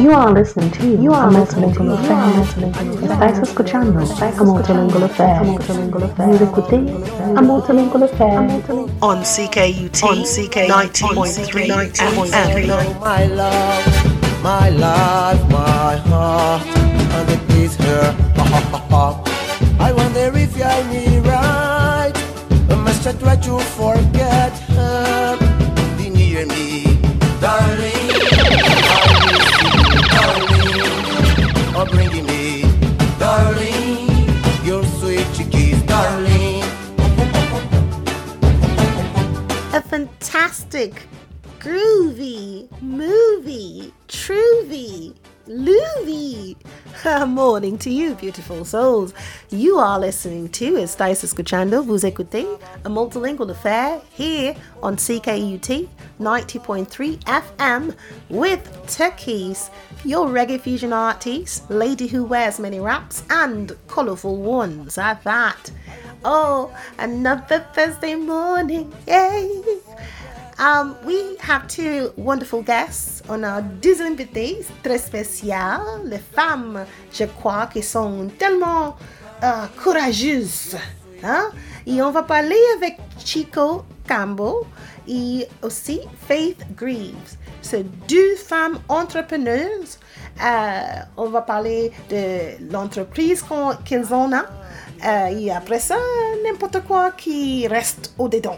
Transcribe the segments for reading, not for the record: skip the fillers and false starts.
You are listening to a multilingual affair. Estáis escuchando a multilingual affair. Vous écoutez a multilingual affair. On CKUT 90.3 FM. My love, my life, my heart, and it is her. I wonder if you are me right. I must try to forget her. Be near me, darling. Oh, bringing me, darling, your sweet chickies, darling. A fantastic, groovy, movie, troovy, loovy. Morning to you, beautiful souls. You are listening to Estáis escuchando, vous écoutez, a multilingual affair here on CKUT 90.3 FM with Turkeys, your reggae fusion artist, lady who wears many wraps and colourful ones at that. Oh, another Thursday morning, yay! We have two wonderful guests on our deux invités très spéciales, les femmes, je crois, qui sont tellement courageuses. Hein? Et on va parler avec Chico Campbell et aussi Faith Greaves. C'est deux femmes entrepreneuses. On va parler de l'entreprise qu'ils ont. Et après ça, n'importe quoi qui reste au-dedans.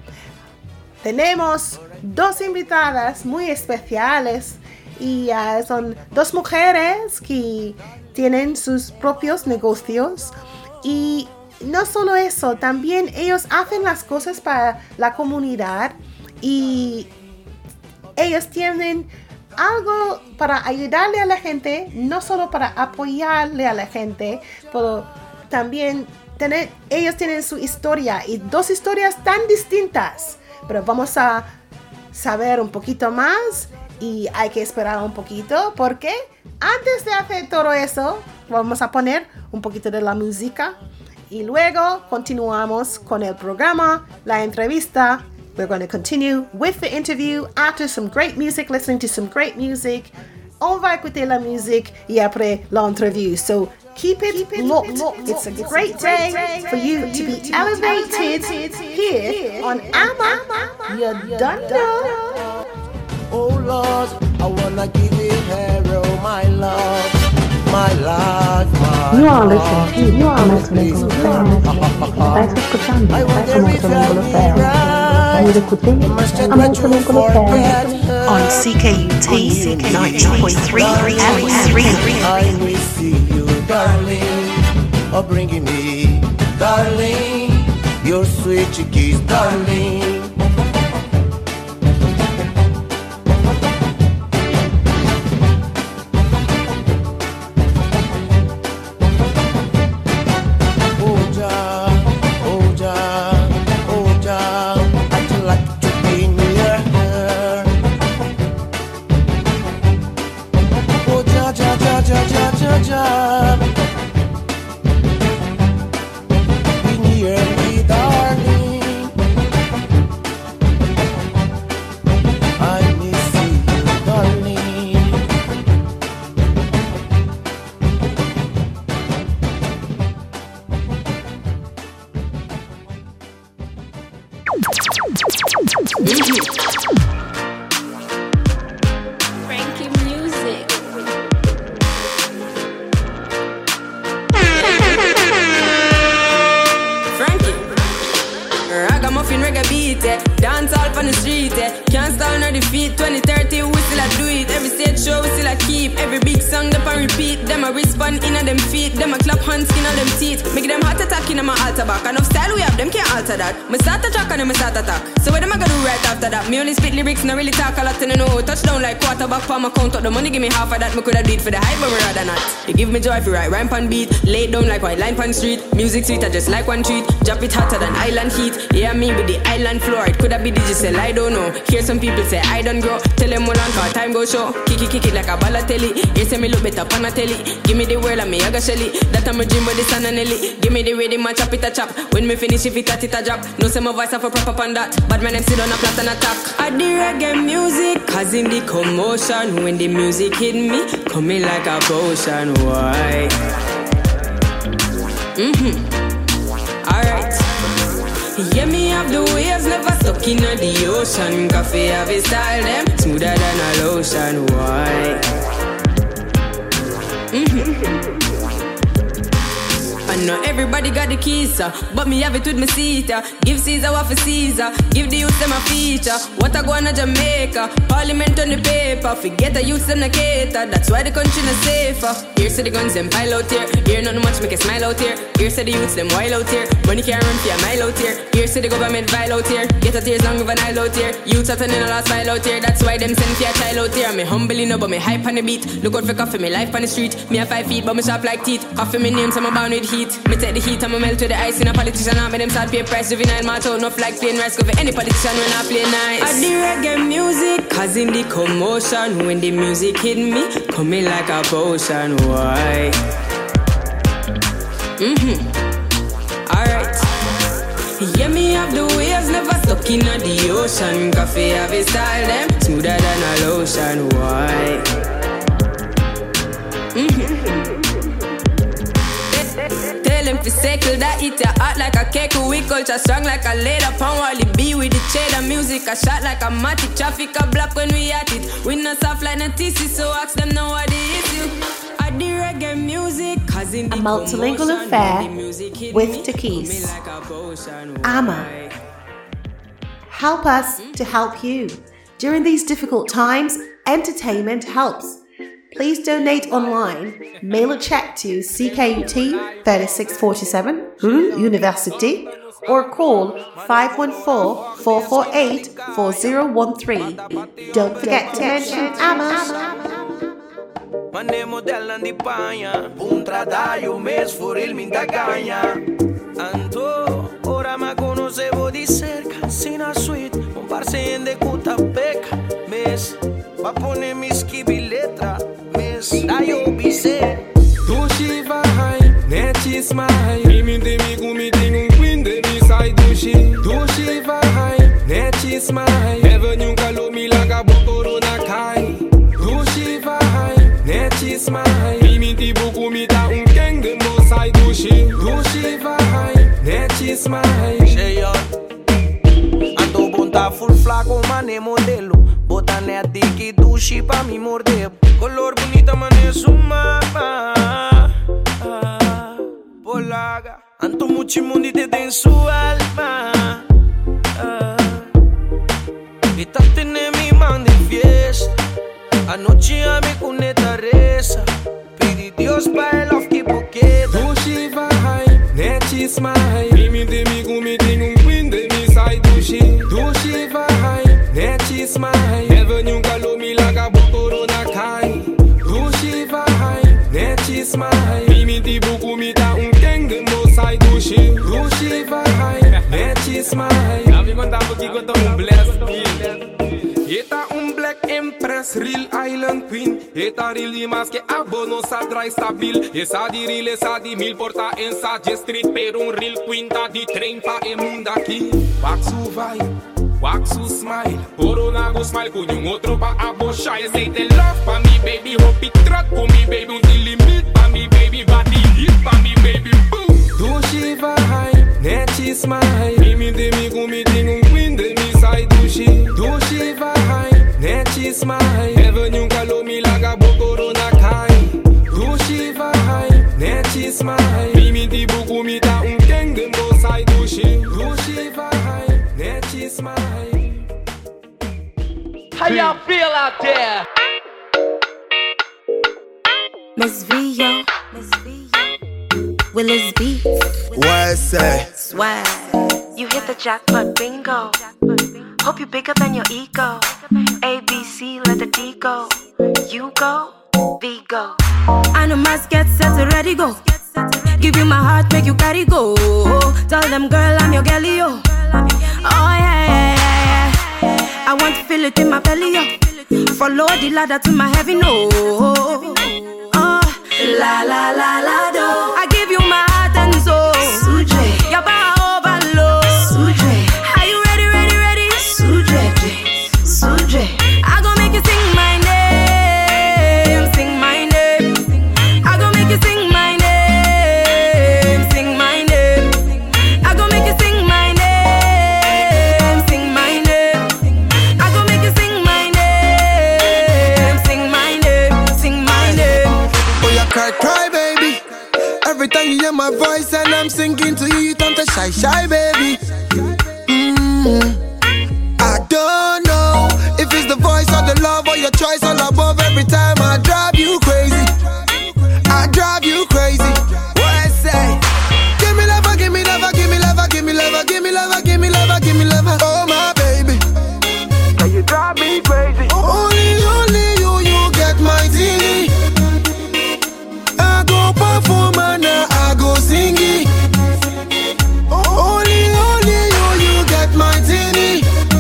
Tenemos dos invitadas muy especiales y son dos mujeres que tienen sus propios negocios y no solo eso, también ellos hacen las cosas para la comunidad y ellos tienen algo para ayudarle a la gente, no solo para apoyarle a la gente, pero también ellos tienen su historia y dos historias tan distintas. Pero vamos a saber un poquito más y hay que esperar un poquito porque antes de hacer todo eso vamos a poner un poquito de la música y luego continuamos con el programa, la entrevista. We're going to continue with the interview after some great music, listening to some great music. On va écouter la musique et après l'entrevue. So keep it locked. It's a great day for you to be elevated here on Amma. You done know. Oh Lord, I wanna give you hero, my love, my life, my You are listening to a multilingual affair. Estáis escuchando a multilingual affair. Vous écoutez a multilingual affair. On CKUT 90.3 FM. I will see you, darling. Oh, bringing me, darling, your sweet chickies, darling. No really talk a lot to no touchdown like quarterback for my count up the money, give me half of that. Me coulda do it for the hype, but me rather not. You give me joy if you write rhyme pan beat, lay down like white line pan street. Music sweet, I just like one treat. Drop it hotter than island heat. Yeah, me with the island floor. It coulda be digital, I don't know. Hear some people say I don't grow. Tell them hold on for time go show. Kick it like a ballatelli. You say me look better pan a telly. Give me the world and me aga shelly. That I'm a dream, but the sun and the lit. Give me the rhythm, I chop it a chop. When me finish, if it a drop. No say my voice have a prop up on that. But man, them sit on a plot and attack. I the reggae music, causing the commotion. When the music hit me, coming like a potion. Why? Alright. Yeah, me have the waves, never stuck in the ocean. Coffee have a style, them smoother than a lotion. Why? I know everybody got the keys, but me have it with me seater. Give Caesar what for Caesar, give the youth them a feature. What I go on to Jamaica, Parliament on the paper. Forget the youth them the cater, that's why the country not safer. Here say the guns them pile out here, here nothing much make a smile out here. Here say the youths them wild out here, money can't run for a mile out here. Here say the government vile out here, get a tears long of an aisle out here. Youths are turning a last mile out here, that's why them send for a child out here. Me humbly no, but me hype on the beat. Look out for coffee, me life on the street. Me have 5 feet, but me sharp like teeth. Coffee me name, so I'm bound with heat. Me take the heat, I'ma melt with the ice. In a politician, I make them start pay price. Juvenile match out, enough like plain rice. Go for any politician when I play nice. I the reggae music, causing the commotion. When the music hit me, coming like a potion. Why? Alright. Yeah, me have the waves, never stuck in the ocean. Coffee have a style, them smoother than a lotion. Why? Tell them to circle that eat your heart like a cake. We culture strong like a leather. Pound Wally B with the cheddar music. A shot like a matic. Traffic a block when we at it. We not soft like no TC, so ask them now what the issue. I the reggae music, causing the A multilingual affair with Takis. Amma. Help us to help you. During these difficult times, entertainment helps. Please donate online, mail a check to CKUT 3647, Rue Université, or call 514-448-4013. Don't forget to mention Amma. Mane model nan di panha, trabalho mês for il minta ganha. Anto, ora ma conoscevo di cerca, sina suite, un parse in de cuta peca, mes, va pone mi schibi letra, mes, dai obise. Tu shiva hai, neti smai, mi gumi ting win de mi sai dushi. Tu shiva hai, neti smai, avenue kalomi laga corona kai. Tu shiva hai, neti smai, mi buku mi ta gang de mo sai dushi. Tu shiva hai, neti smai. Cheio, ando bonta full flaco mane modelo, bota neti que dushi pa mi morder. Color bonita mane suma. Polaga, anto muchi mundi te den su alma. E tante ne mi mandi fiesta. Anoche a mi cuneta reza. Pedi Dios pa el off que poqueta. Tu shiva hai, neti smai, mi gumi ting win de mi sai dushi. Tu shiva hai, neti smai, avenue kalomi laga corona kai. Tu shiva hai, neti smai, mi buku mi ta gang de mo sai dushi. Tu shiva hai, neti smai. Ami contava que conta blast bill. Eta black impress, real island queen. Eta real mas que abono sa dry stabil. Esa di real, esa di mil porta en sa street. Per un real queen da di 30 e munda aqui. Waxu vai, waxu smile. Corona go smile com outro pa abochar. Esse the love pa mi baby. Hope it trot com mi baby. Limit pa mi baby. Bati hit pa mi baby. Boom. Tu shiva hai, neti smile. Mi gumi ting win de mi sai dushi. Tu shiva hai, neti smile, avenue kalomi laga corona kai. Tu shiva hai, neti smile, mi buku mi ta gang de mo sai dushi. Tu shiva hai, neti smile. How y'all feel out there? Miss Vio, Willis Beats. What say? Swag. You hit the jackpot bingo. Hope you bigger than your ego. ABC, let the D go. You go, V go. I know must get set to ready go. Give you my heart, make you carry go. Tell them girl I'm your girlie yo. Oh yeah. I want to feel it in my belly yo. Follow the ladder to my heaven no. Oh, la la la la do. I give shy baby. I don't know if it's the voice or the love or your choice all above. Every time I drive you crazy. I drive you crazy. What I say? Give me love, give me love, give me love, give me love, give me love, give me love, give me love. Oh my baby, now you drive me crazy. Only you get my zini. I go perform and I go sing it. Only you get my zini.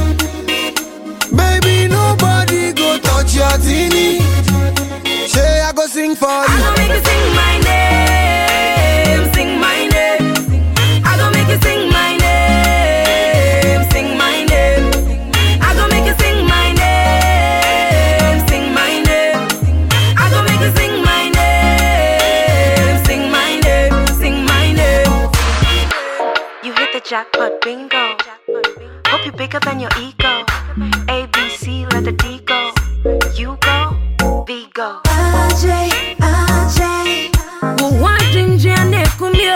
Baby, nobody go touch your zini. Say I go sing for you. I go make you sing my name, sing my name. I go make you sing my name, sing my name. I go make you sing my name, sing my name. I go make you sing my name, sing my name, sing my name. You hit the jackpot, bingo. Hope you're bigger than your ego. A, B, C, let the D go. You go, V go. Ajay, Ajay. Wajin jane kumyo.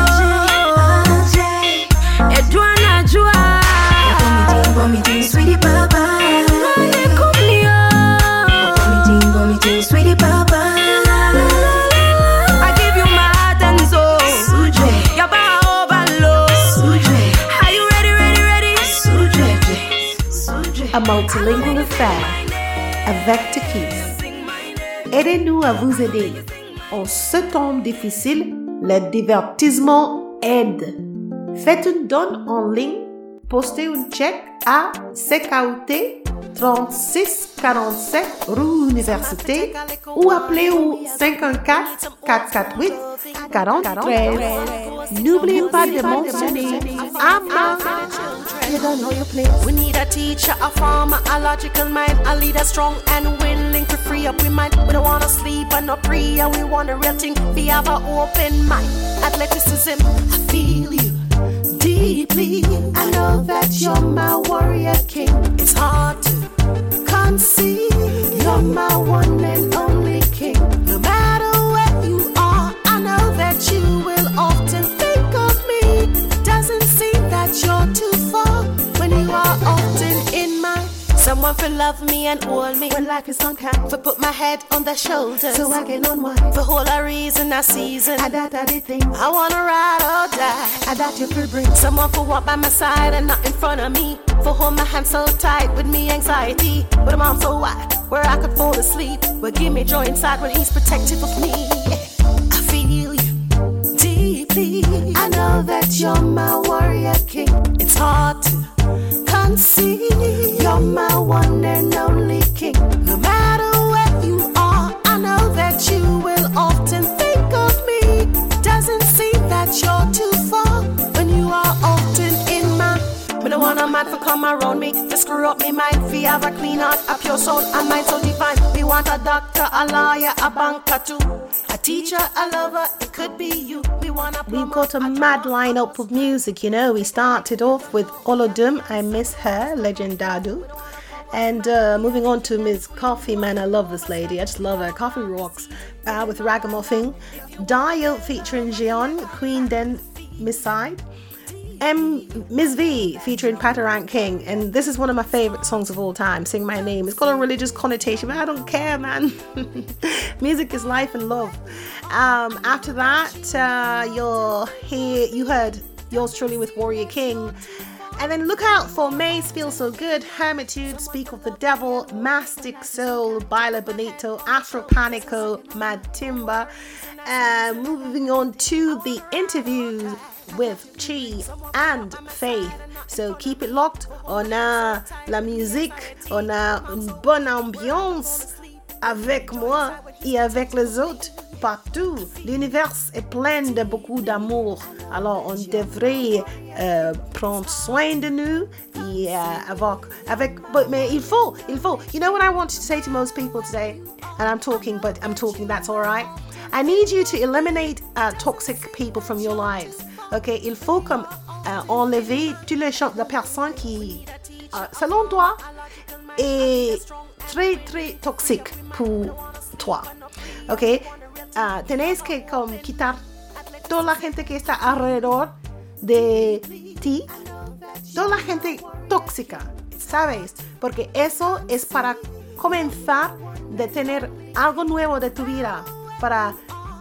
Ajay, Edwana jua. Vomiting, sweetie papa. Jane kumyo. Vomiting, sweetie papa. I give you my heart and soul. Suje. Yaba obalo. Suje. Are you ready? Suje. A multilingual affair avec Takis. Aidez-nous à vous aider. En ce temps difficile, le divertissement aide. Faites une donne en ligne, postez un chèque à CKUT 3647 rue Université ou appelez au 514-448-43. N'oubliez pas de mentionner Ama. You don't know your place. We need a teacher, a farmer, a logical mind, a leader strong and willing to free up we mind. We don't wanna sleep and not pray, and we want a real thing. We have an open mind. Athleticism, I feel you deeply. I know that you're my warrior king. It's hard to conceive. You're my one and only king. No matter where you are, I know that you will often think of me. Doesn't seem that you're too far when you are often in my. Someone for love me and hold me when life is on camp. For put my head on their shoulders so I can unwind. For whole a reason, a season. I that the thing. I wanna ride or die. I that you could bring. Someone for walk by my side and not in front of me. For hold my hand so tight with me anxiety. But I'm so wide where I could fall asleep. But give me joy inside when he's protective of me. I feel you deeply. I know that you're my warrior king. It's hard to conceive. You're my one and only king. No matter where you are, I know that you will often think of me. Doesn't seem that you're too far when you are often in my. Me don't want a man to come around me to screw up me mind. We have a clean heart, a pure soul, a mind so divine. We want a doctor, a lawyer, a banker too. A teacher, a lover, it could be you. We've got a mad lineup of music, you know. We started off with Olodum, I Miss Her, Legend Dadu. And moving on to Miss Coffee, man, I love this lady. I just love her. Coffee rocks with Ragamuffin. Dio featuring Jeon, Queen Den Miss Side. Miss V featuring Patarank King, and this is one of my favorite songs of all time, Sing My Name. It's got a religious connotation, but I don't care, man. Music is life and love. After that, you heard yours truly with Warrior King. And then look out for Maze Feel So Good, Hermitude, Speak of the Devil, Mastic Soul, Baila Bonito, Afro Panico, Mad Timba. Moving on to the interview with Chi and Faith. So keep it locked. On a la musique, on a une bonne ambiance avec moi et avec les autres partout. L'univers est plein de beaucoup d'amour. Alors on devrait prendre soin de nous et mais il faut. You know what I want to say to most people today? And I'm talking, that's all right. I need you to eliminate toxic people from your lives. Okay, il faut comme enlever toutes les personnes qui, selon toi, est très très toxique pour toi. Okay, tenés que como quitar toda la gente que está alrededor de ti, toda la gente tóxica, ¿sabes? Porque eso es para comenzar de tener algo nuevo de tu vida, para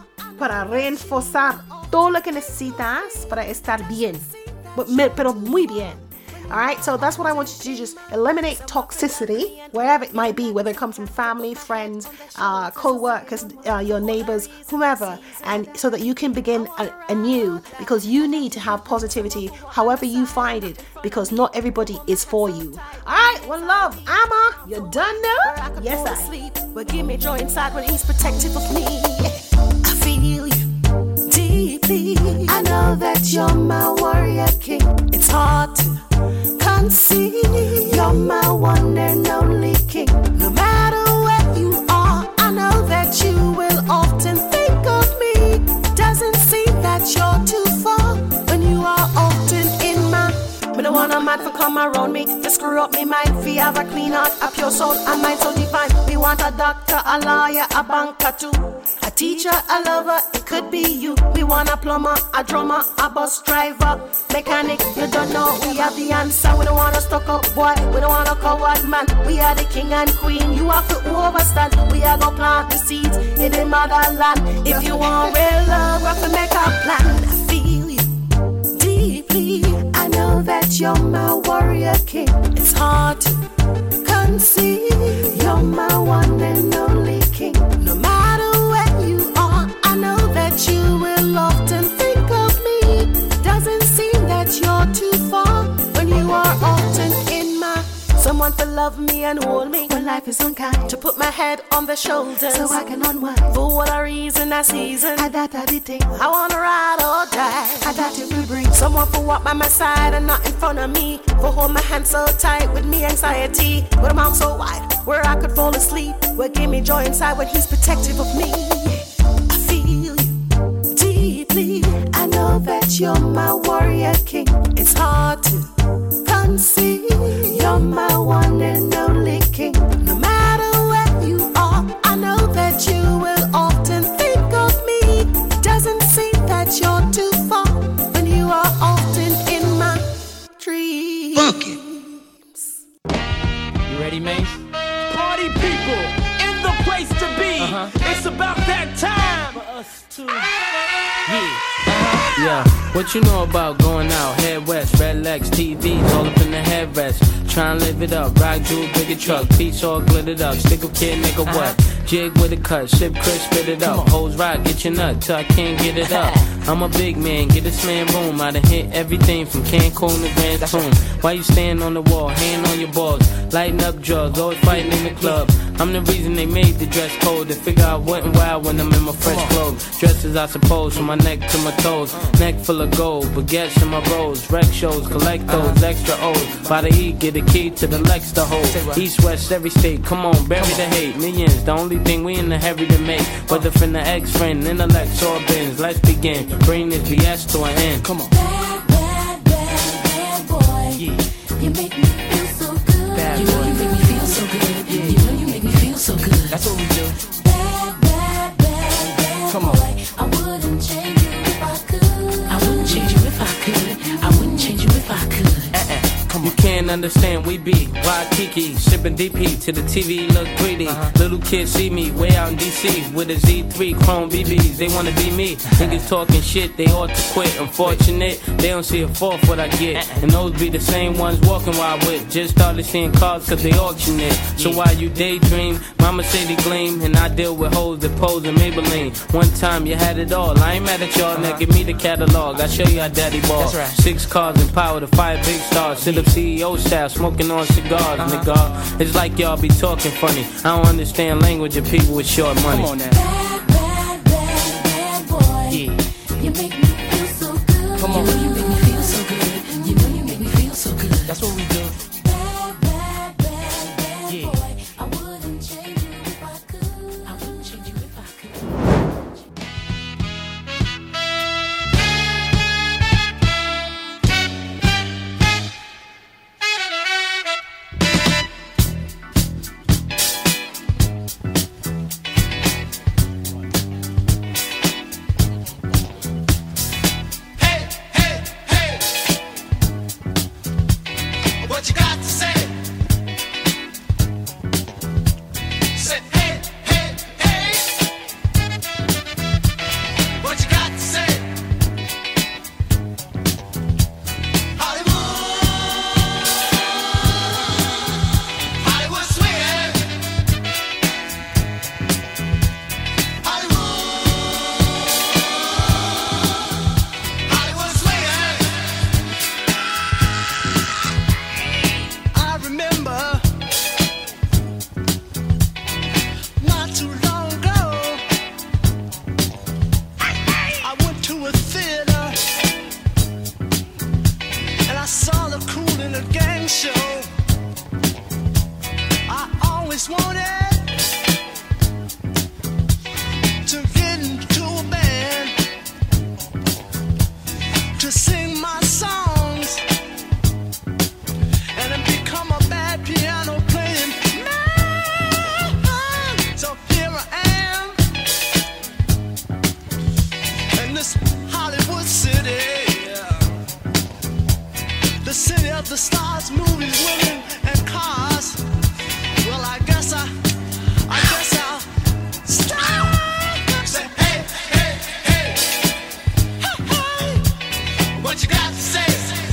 reforzar todo lo que necesitas para estar bien, pero muy bien. All right, so that's what I want you to do. Just eliminate toxicity, wherever it might be, whether it comes from family, friends, co-workers, your neighbors, whomever, and so that you can begin anew, because you need to have positivity however you find it, because not everybody is for you. All right, one love. Amma, you done now? Yes, I. Sleep, but give me joy inside when he's protective of me. I feel you deeply. I know that you're my warrior king. It's hard to conceive. You're my one and only king. No matter where you are, I know that you will often think of me. Doesn't seem that you're too far when you are often in my. Me don't want a man to come around me to screw up me mind. Fi have a clean heart, a pure soul, a mind so divine. We want a doctor, a lawyer, a banker too, a teacher, a lover, it could be you. We want a plumber, a drummer, a bus driver, mechanic. You don't know, we have the answer. We don't want a stuck up boy, we don't want a coward man. We are the king and queen, you have to overstand. We are gonna plant the seeds in the motherland. If you want real love, we have to make a plan. I feel you deeply. I know that you're my warrior king. It's hard to conceive. You're my one and only king. No matter where you are, I know that you will often think of me. Doesn't seem that you're too far when you are often in my. Someone to love me and hold me when life is unkind. To put my head on their shoulders so I can unwind. For what a reason, a season. I did think I wanna ride or die. I that it will bring someone to walk by my side and not in front of me. For hold my hand so tight with me anxiety. With a mouth so wide where I could fall asleep. Will give me joy inside when he's protective of me. I feel you deeply. I know that you're my warrior king. It's hard to conceive. You're my one and only king. No matter where you are, I know that you will often think of me. Doesn't seem that you're too far when you are often in my dreams. You ready, Mace? Party people in the place to be. It's about that time for us to. Yeah, what you know about going out? Head west, red legs, TVs all up in the headrest. Try and live it up, rock jewel, bigger truck, piece all glittered up. Stick a kid, nigga, what? Jig with a cut, sip crisp, spit it up. Hoes rock, get your nut till I can't get it up. I'm a big man, get this man boom. I done hit everything from Cancun to Grand Tune. Why you stand on the wall, hand on your balls, lighting up drugs, always fighting in the club. I'm the reason they made the dress code. They figure I went wild when I'm in my fresh clothes. Dresses I suppose, from my neck to my toes. Neck full of gold, baguettes in my rolls. Rec shows, collect those extra O's. By the E, get a key to the Lex to hold. East, west, every state, come on, bury the hate. Millions, the only thing we in the hurry to make. Whether from the ex-friend, intellect, or bins. Let's begin, bring this BS to an end. Come on. Bad boy. Yeah. You make me feel so good. Bad you boy. know you make me feel so good. Yeah. You know you make me feel so good. That's what we do. Bad Come on. boy. I wouldn't change you if I could. I wouldn't change you if I could. I wouldn't change you if I could. You can't understand, we be Waikiki, shipping DP to the TV, look greedy. Little kids see me way out in DC with a Z3 Chrome BBs. They wanna be me. Niggas talking shit, they ought to quit. Unfortunate, they don't see a fourth what I get. And those be the same ones walking while I whip. Just started seeing cars cause they auction it. So while you daydream, mama say they gleam. And I deal with hoes that pose in Maybelline. One time you had it all, I ain't mad at y'all. Now give me the catalog, I'll show you how daddy ball. 6 cars and power to 5 big stars. Sit up CEO style, smoking on cigars, nigga. It's like y'all be talking funny. I don't understand language of people with short money. Come on now. Bad boy. Yeah. You make me feel so good. Come on. You know you make me feel so good. You know you make me feel so good. That's what we do. Bad Yeah. boy. I wouldn't change you if I could. I wouldn't change you if I could. songs and then become a bad piano playing man. So here I am in this Hollywood city, the city of the stars, movies, women, and cars. Well, I guess I'll stop. Say, hey, hey, hey, hey, hey, what you got to say?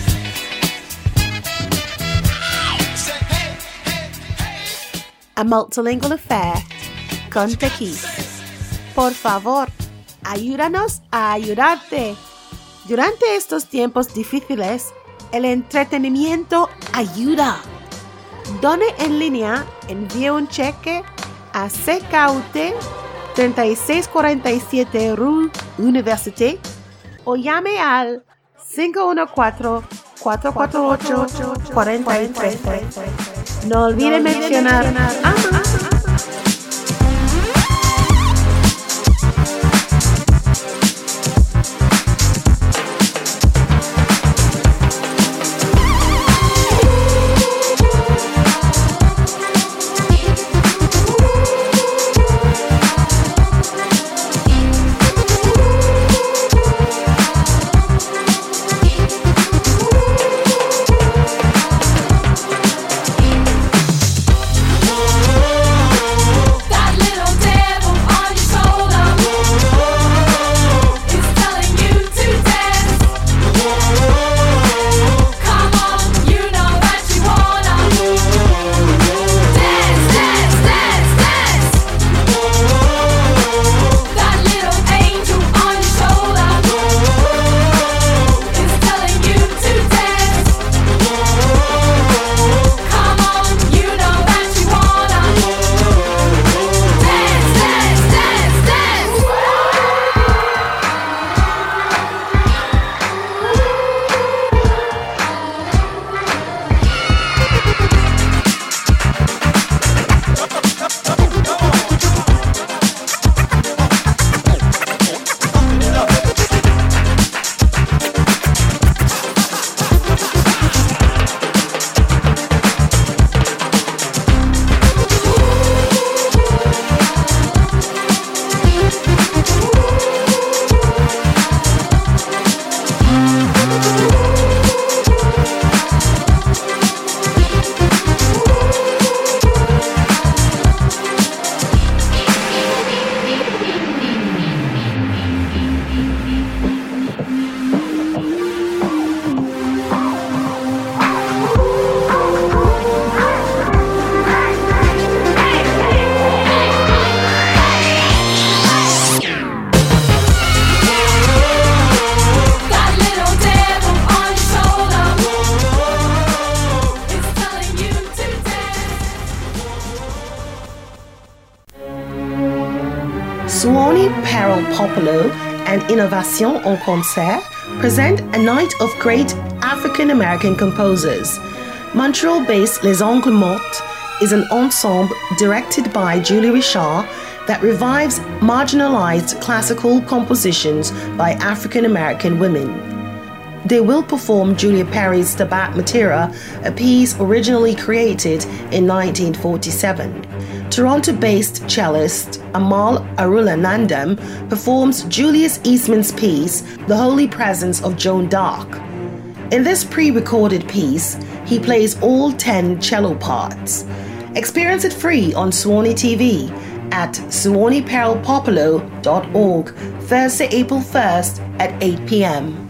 Say, hey, hey, hey. A multilingual affair con Tequis. Por favor, ayúdanos a ayudarte. Durante estos tiempos difíciles, el entretenimiento ayuda. Done en línea, envíe un cheque a CKUT 3647 Rue Université o llame al 514-448-4313. No olvide mencionar AMA. Suoni Perle Popolo and Innovation en Concert present a night of great African-American composers. Montreal-based Les Angles Mortes is an ensemble directed by Julie Richard that revives marginalized classical compositions by African-American women. They will perform Julia Perry's Stabat Mater, a piece originally created in 1947. Toronto-based cellist Amal Arulanandam performs Julius Eastman's piece, The Holy Presence of Joan d'Arc. In this pre-recorded piece, he plays all 10 cello parts. Experience it free on Suoni TV at suoniperlepopolo.org, Thursday, April 1st at 8 p.m.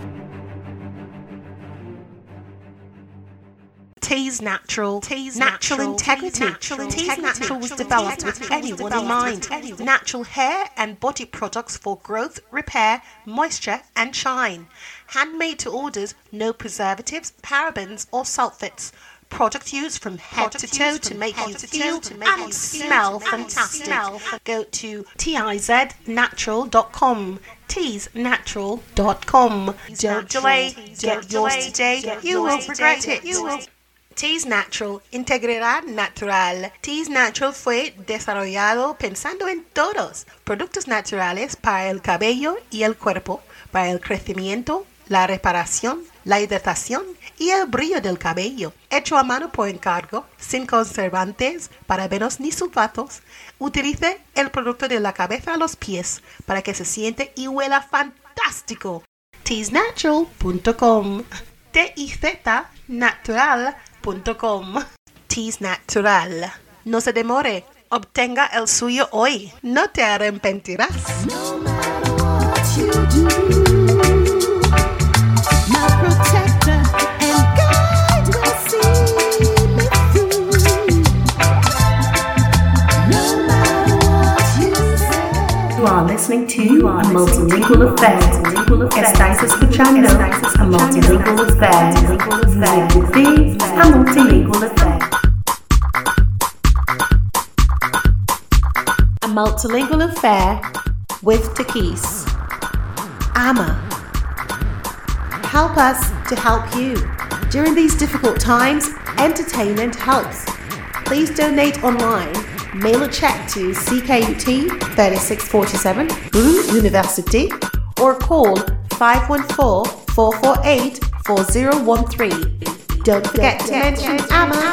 Tease Natural integrity. Tease Natural was developed with anyone in mind. Natural hair and body products for growth, repair, moisture and shine. Handmade to orders, no preservatives, parabens or sulfates. Product used from head to toe to make you feel and smell fantastic. Go to tiznatural.com. teasnatural.com. Don't delay. Get yours today. You will regret it. Tease Natural, integridad natural. Tease Natural fue desarrollado pensando en todos. Productos naturales para el cabello y el cuerpo, para el crecimiento, la reparación, la hidratación y el brillo del cabello. Hecho a mano por encargo, sin conservantes, parabenos ni sulfatos. Utilice el producto de la cabeza a los pies para que se siente y huela fantástico. teasnatural.com TIZ natural.com Teas Natural. No se demore, obtenga el suyo hoy. No te arrepentirás. You are listening to A Multilingual Affair. Estáis escuchando A Multilingual Affair. A Multilingual Affair. A Multilingual Affair with Takis. AMA. Help us to help you. During these difficult times, entertainment helps. Please donate online. Mail a check to CKUT 3647 Broome University or call 514-448-4013. Don't forget to mention AMA.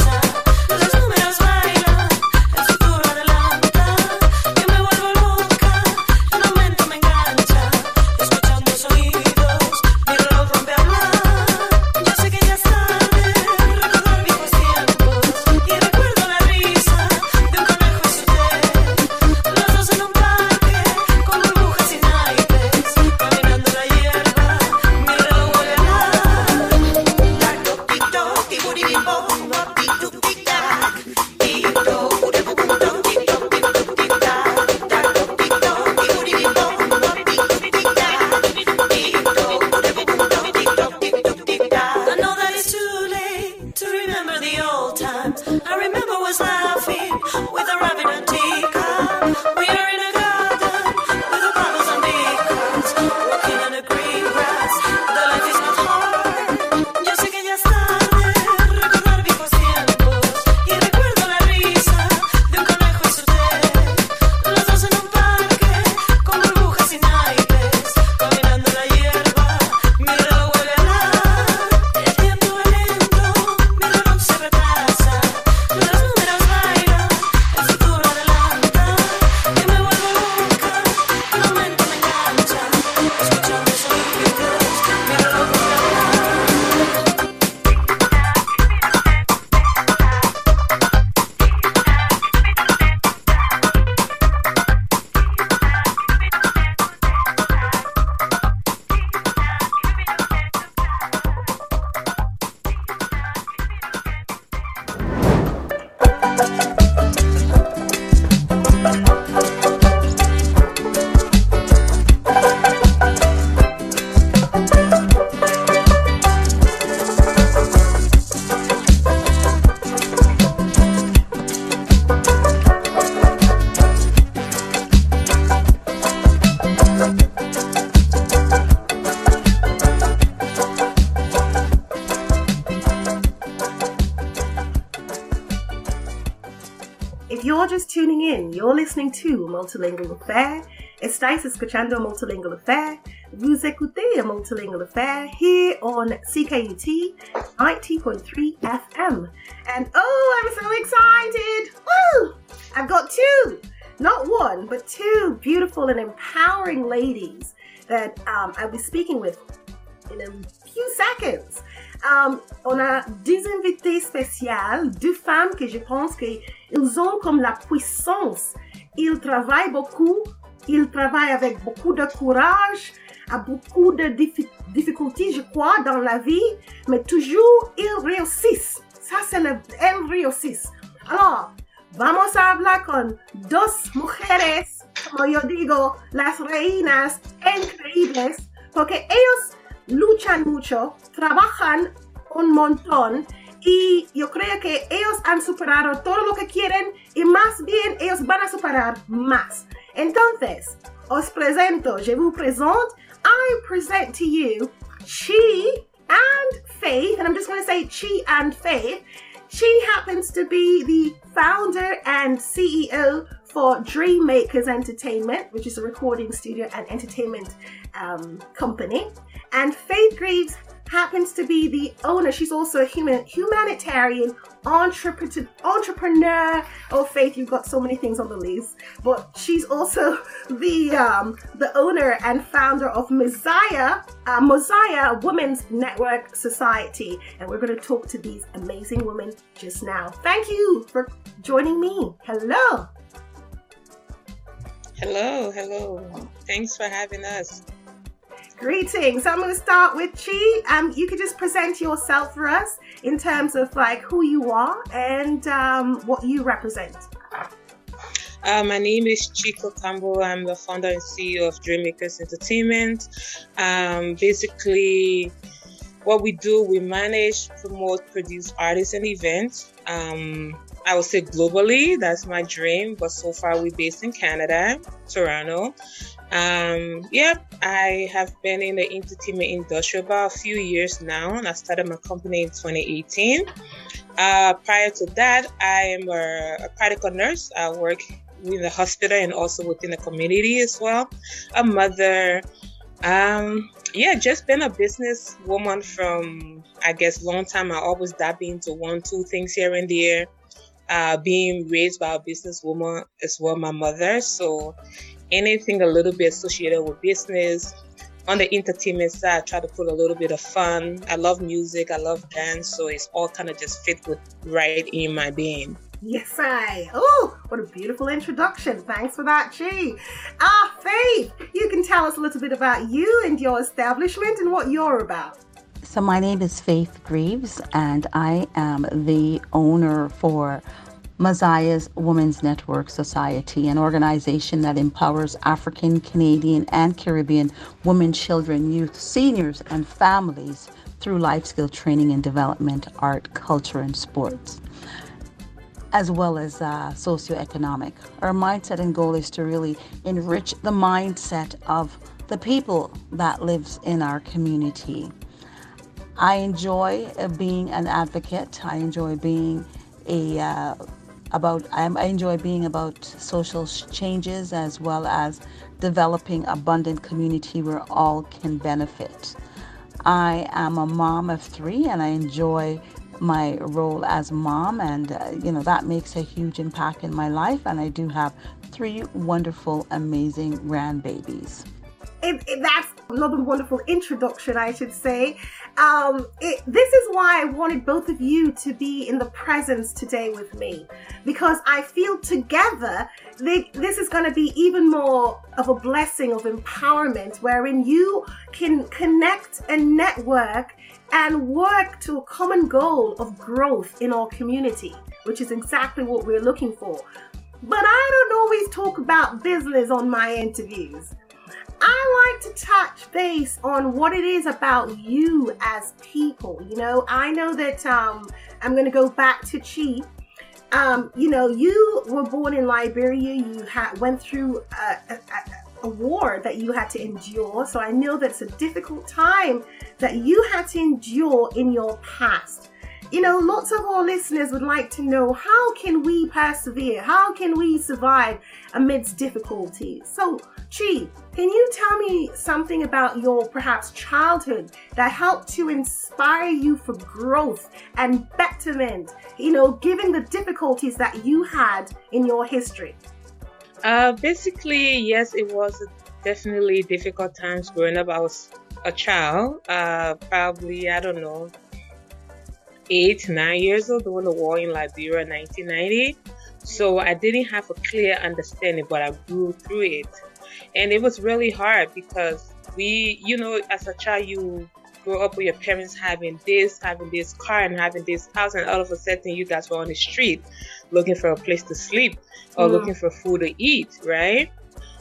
Loca, tuning in. You're listening to Multilingual Affair. Estáis escuchando Multilingual Affair. Vous écoutez a Multilingual Affair here on CKUT 90.3 FM. And oh, I'm so excited! Woo! I've got two, not one, but two beautiful and empowering ladies that I'll be speaking with in a few seconds. On a deux invités spéciales, deux femmes que je pense qu'ils ont comme la puissance. Ils travaillent beaucoup, ils travaillent avec beaucoup de courage, à beaucoup de difficultés, je crois, dans la vie, mais toujours ils réussissent. Ça, c'est elles réussissent. Alors, vamos a hablar con dos mujeres, como yo digo, las reinas increíbles, porque ellos luchan mucho, trabajan un montón y yo creo que ellos han superado todo lo que quieren y más bien ellos van a superar más. Entonces, os presento, je vous présente, I present to you Chi and Faith, and I'm just going to say Chi and Faith. Chi happens to be the founder and CEO for Dreammakers Entertainment, which is a recording studio and entertainment company. And Faith Greaves happens to be the owner. She's also a humanitarian entrepreneur. Oh, Faith, you've got so many things on the list. But she's also the owner and founder of Mosiah Women's Network Society. And we're going to talk to these amazing women just now. Thank you for joining me. Hello. Hello. Thanks for having us. Greetings. So I'm going to start with Chi. You could just present yourself for us in terms of like who you are and what you represent. My name is Chico Cambo. I'm the founder and CEO of Dreammakers Entertainment. Basically, what we do, we manage, promote, produce artists and events. I would say globally, that's my dream, but so far we're based in Canada, Toronto. I have been in the entertainment industry about a few years now, and I started my company in 2018. Prior to that, I am a practical nurse. I work in the hospital and also within the community as well. A mother. Just been a business woman from, I guess, long time. I always dab into 1-2 things here and there. Being raised by a businesswoman as well, my mother. So anything a little bit associated with business. On the entertainment side, I try to put a little bit of fun. I love music. I love dance. So it's all kind of just fit with right in my being. Yes, what a beautiful introduction. Thanks for that, Chi. Faith, you can tell us a little bit about you and your establishment and what you're about. So my name is Faith Greaves, and I am the owner for Mosiah's Women's Network Society, an organization that empowers African, Canadian, and Caribbean women, children, youth, seniors, and families through life skill training and development, art, culture, and sports, as well as socioeconomic. Our mindset and goal is to really enrich the mindset of the people that lives in our community. I enjoy being an advocate. I enjoy being about social changes, as well as developing abundant community where all can benefit. I am a mom of 3, and I enjoy my role as mom, and that makes a huge impact in my life. And I do have 3 wonderful, amazing grandbabies. That's another wonderful introduction, I should say. This is why I wanted both of you to be in the presence today with me, because I feel together this is going to be even more of a blessing of empowerment, wherein you can connect and network and work to a common goal of growth in our community, which is exactly what we're looking for. But I don't always talk about business on my interviews. I like to touch base on what it is about you as people. I know that I'm going to go back to Chi. You were born in Liberia. You went through a war that you had to endure. So I know that's a difficult time that you had to endure in your past. lots of our listeners would like to know, how can we persevere? How can we survive amidst difficulties? So, Chi, can you tell me something about your perhaps childhood that helped to inspire you for growth and betterment, given the difficulties that you had in your history? Basically, yes, it was definitely difficult times growing up. I was a child, probably, I don't know, 8, 9 years old during the war in Liberia in 1990. So I didn't have a clear understanding, but I grew through it. And it was really hard because as a child, you grow up with your parents having this car and having this house, and all of a sudden you guys were on the street looking for a place to sleep or looking for food to eat, right?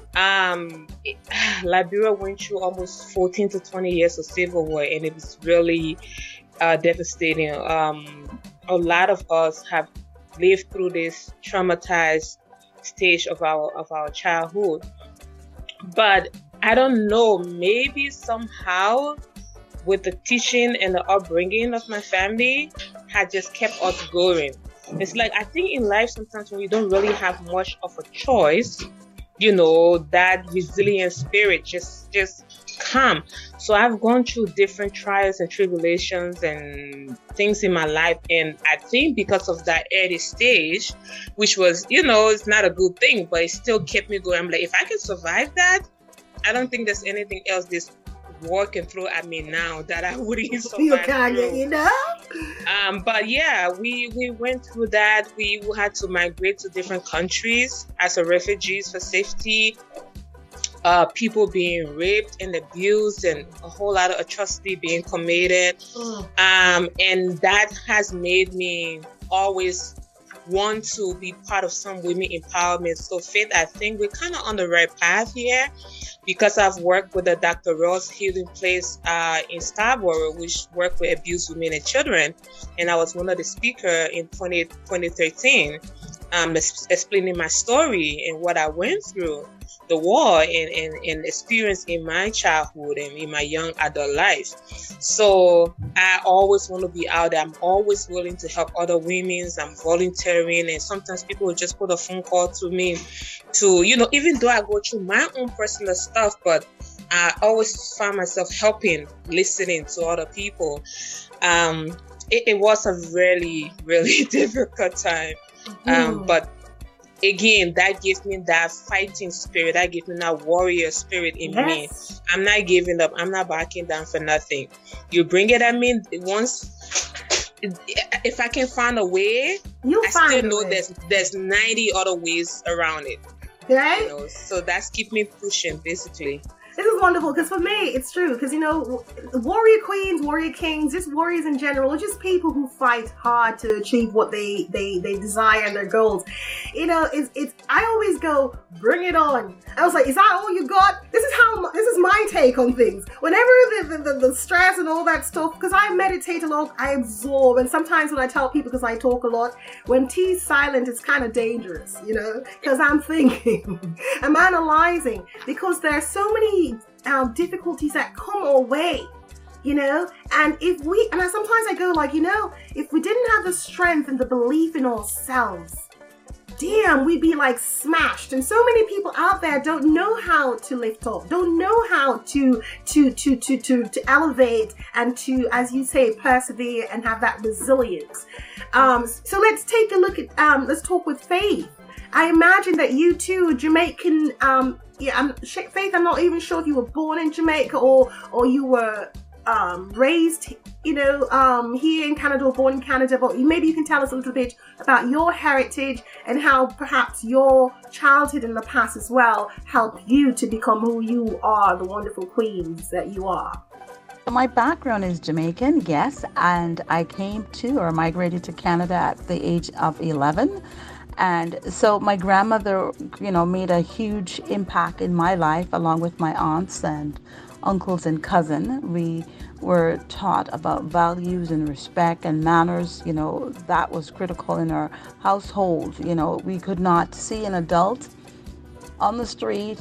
Liberia went through almost 14 to 20 years of civil war, and it was really devastating. A lot of us have lived through this traumatized stage of our childhood. But I don't know, maybe somehow with the teaching and the upbringing of my family had just kept us going. It's like, I think in life sometimes when you don't really have much of a choice, that resilient spirit just come. So I've gone through different trials and tribulations and things in my life, and I think because of that early stage, which was, it's not a good thing, but it still kept me going. I'm like, if I can survive that, I don't think there's anything else this war can throw at me now that I wouldn't survive through. But yeah, we went through that. We had to migrate to different countries as a refugees for safety. People being raped and abused, and a whole lot of atrocity being committed. And that has made me always want to be part of some women empowerment. So Faith, I think we're kind of on the right path here, because I've worked with the Dr. Ross Healing Place in Scarborough, which worked with abused women and children. And I was one of the speakers in 2013, explaining my story and what I went through, the war and experience in my childhood and in my young adult life. So I always want to be out there. I'm always willing to help other women. I'm volunteering, and sometimes people will just put a phone call to me to, even though I go through my own personal stuff, but I always find myself helping, listening to other people. It was a really, really difficult time. But again, that gives me that fighting spirit. That gives me that warrior spirit in me. I'm not giving up. I'm not backing down for nothing. You bring it at me once. If I can find a way, I still know there's 90 other ways around it. Right? So that's keep me pushing, basically. This is wonderful, because for me, it's true. Because, warrior queens, warrior kings, just warriors in general, are just people who fight hard to achieve what they desire and their goals. I always go, bring it on. I was like, is that all you got? This is my take on things. Whenever the stress and all that stuff, because I meditate a lot, I absorb. And sometimes when I tell people, because I talk a lot, when T's silent, it's kind of dangerous, because I'm thinking, I'm analyzing, because there are so many difficulties that come our way, and sometimes I go like, if we didn't have the strength and the belief in ourselves, damn, we'd be like smashed. And so many people out there don't know how to lift up, don't know how to elevate and to, as you say, persevere and have that resilience. So let's take a look at let's talk with Faith. I imagine that you too, Jamaican. Faith, I'm not even sure if you were born in Jamaica or you were raised, here in Canada or born in Canada, but maybe you can tell us a little bit about your heritage and how perhaps your childhood in the past as well helped you to become who you are, the wonderful queens that you are. My background is Jamaican, yes, and I migrated to Canada at the age of 11. And so my grandmother, made a huge impact in my life, along with my aunts and uncles and cousin. We were taught about values and respect and manners. That was critical in our household. We could not see an adult on the street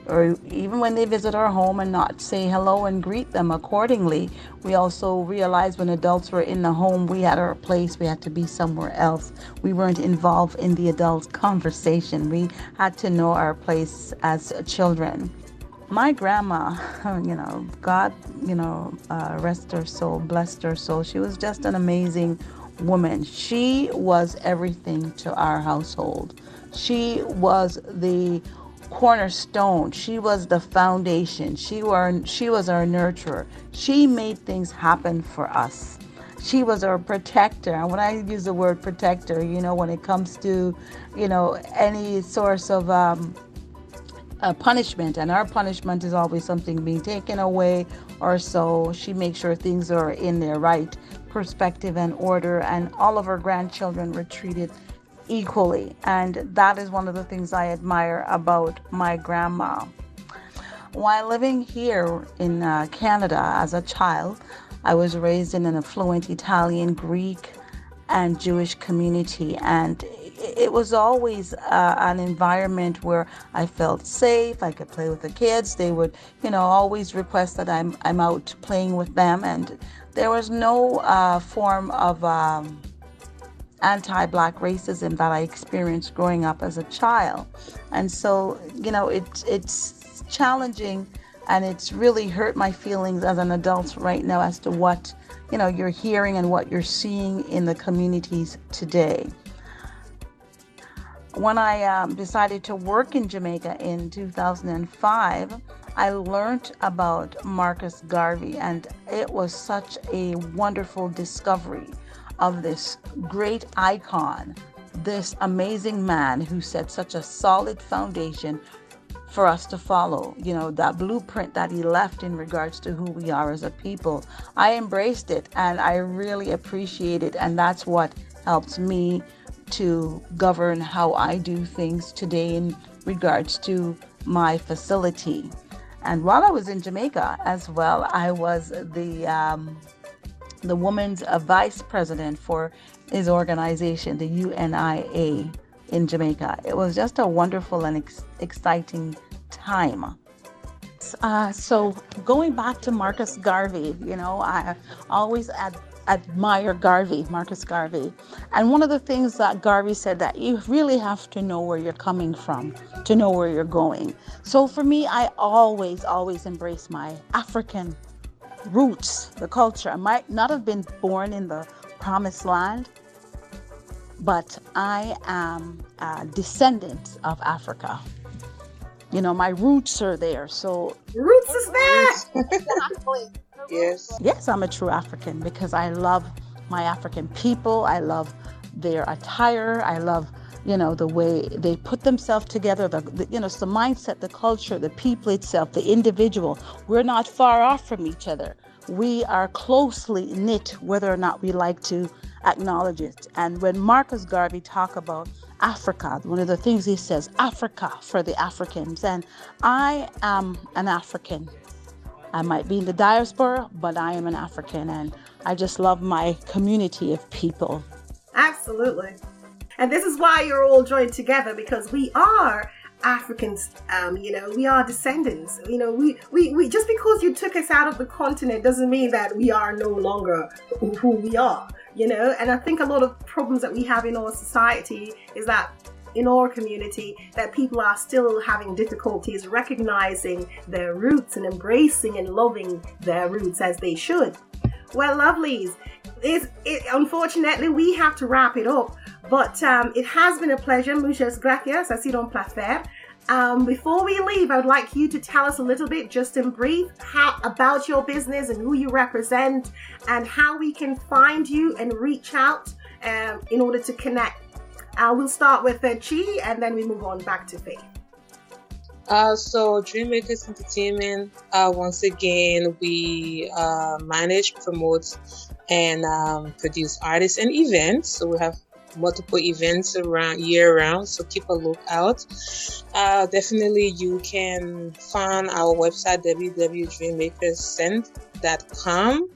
or even when they visit our home and not say hello and greet them accordingly. We also realized when adults were in the home, we had our place, we had to be somewhere else. We weren't involved in the adult conversation. We had to know our place as children. My grandma, God, rest her soul, blessed her soul. She was just an amazing woman. She was everything to our household. She was the cornerstone. She was the foundation. She was our nurturer. She made things happen for us. She was our protector. And when I use the word protector, when it comes to, any source of punishment, and our punishment is always something being taken away or so, she makes sure things are in their right perspective and order, and all of her grandchildren were treated equally. And that is one of the things I admire about my grandma. While living here in Canada as a child, I was raised in an affluent Italian, Greek, and Jewish community, and it was always an environment where I felt safe. I could play with the kids. They would, always request that I'm out playing with them, and there was no form of anti-Black racism that I experienced growing up as a child. And so, it's challenging, and it's really hurt my feelings as an adult right now as to what, you're hearing and what you're seeing in the communities today. When I decided to work in Jamaica in 2005, I learned about Marcus Garvey, and it was such a wonderful discovery of this great icon, this amazing man who set such a solid foundation for us to follow, that blueprint that he left in regards to who we are as a people. I embraced it, and I really appreciate it, and that's what helps me to govern how I do things today in regards to my facility. And while I was in Jamaica as well, I was the woman's vice president for his organization, the UNIA in Jamaica. It was just a wonderful and exciting time. So going back to Marcus Garvey, I always admire Marcus Garvey. And one of the things that Garvey said, that you really have to know where you're coming from to know where you're going. So for me, I always embrace my African roots, the culture. I might not have been born in the promised land, but I am a descendant of Africa. My roots are there. So roots is there. Yes, I'm a true African because I love my African people. I love their attire. I love, the way they put themselves together, it's the mindset, the culture, the people itself, the individual. We're not far off from each other. We are closely knit, whether or not we like to acknowledge it. And when Marcus Garvey talk about Africa, one of the things he says, Africa for the Africans. And I am an African. I might be in the diaspora, but I am an African, and I just love my community of people. Absolutely. And this is why you're all joined together, because we are Africans, we are descendants. We just because you took us out of the continent doesn't mean that we are no longer who we are, And I think a lot of problems that we have in our society is that in our community, that people are still having difficulties recognizing their roots and embracing and loving their roots as they should. Well, lovelies, unfortunately, we have to wrap it up, but it has been a pleasure. Muchas gracias. Ha sido un placer. Before we leave, I would like you to tell us a little bit, just in brief, about your business and who you represent and how we can find you and reach out in order to connect. We'll start with Chi, and then we move on back to Faith. So Dreammakers Entertainment, once again, we manage, promote, and produce artists and events. So we have multiple events year round, so keep a lookout. Definitely you can find our website www.dreammakerscent.com.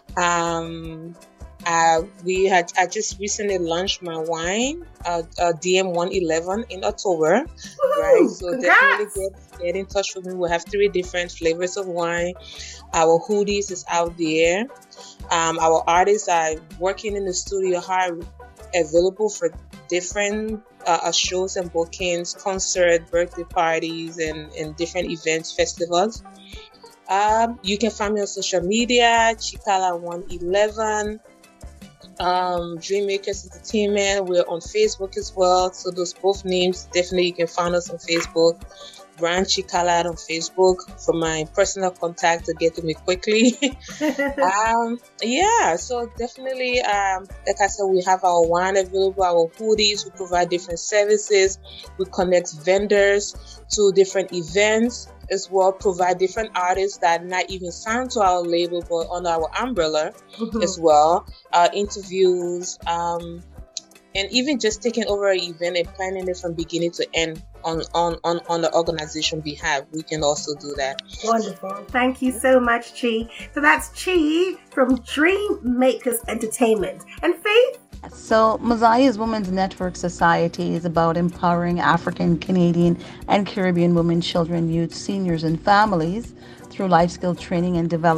I just recently launched my wine, DM 111 in October. right? So definitely congrats. get in touch with me. We have 3 different flavors of wine. Our hoodies is out there. Our artists are working in the studio hard, available for different shows and bookings, concert, birthday parties, and different events, festivals. You can find me on social media, Chikala111, Dreammakers Entertainment. We're on Facebook as well. So those both names, definitely you can find us on Facebook. Brand Chikala on Facebook for my personal contact to get to me quickly. Yeah, so definitely, like I said, we have our wine available, our hoodies. We provide different services. We connect vendors to different events as well. Provide different artists that not even signed to our label but under our umbrella as well. Interviews. And even just taking over an event and planning it from beginning to end on the organization behalf, we can also do that. Wonderful. Thank you so much, Chi. So that's Chi from Dreammakers Entertainment. And Faith? So, Messiah's Women's Network Society is about empowering African, Canadian, and Caribbean women, children, youth, seniors, and families through life skill training and development.